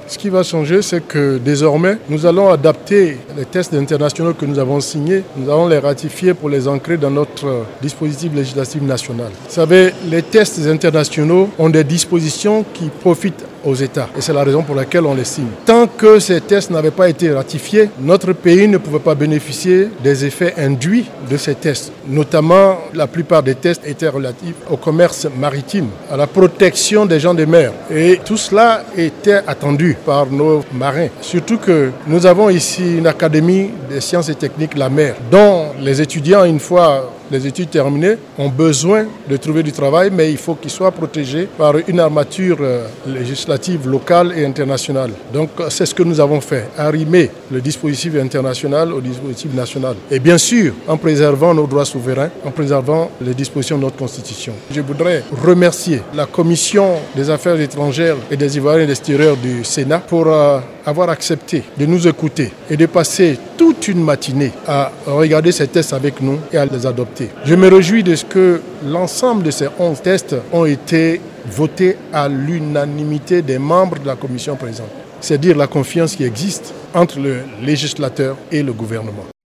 Ce qui va changer, c'est que désormais, nous allons adapter les tests internationaux que nous avons signés. Nous allons les ratifier pour les ancrer dans notre dispositif législatif national. Vous savez, les tests internationaux ont des dispositions qui profitent aux États. Et c'est la raison pour laquelle on les signe. Tant que ces tests n'avaient pas été ratifiés, notre pays ne pouvait pas bénéficier des effets induits de ces tests. Notamment, la plupart des tests étaient relatifs au commerce maritime, à la protection des gens des mers. Et tout cela était attendu par nos marins. Surtout que nous avons ici une académie des sciences et techniques, la mer, dont les étudiants, une fois les études terminées, ont besoin de trouver du travail, mais il faut qu'ils soient protégés par une armature législative locale et internationale. Donc c'est ce que nous avons fait, arrimer le dispositif international au dispositif national. Et bien sûr, en préservant nos droits souverains, en préservant les dispositions de notre Constitution. Je voudrais remercier la Commission des affaires étrangères et des Ivoiriens et des extérieurs du Sénat pour avoir accepté de nous écouter et de passer toute une matinée à regarder ces tests avec nous et à les adopter. Je me réjouis de ce que l'ensemble de ces 11 tests ont été votés à l'unanimité des membres de la commission présente. C'est dire la confiance qui existe entre le législateur et le gouvernement.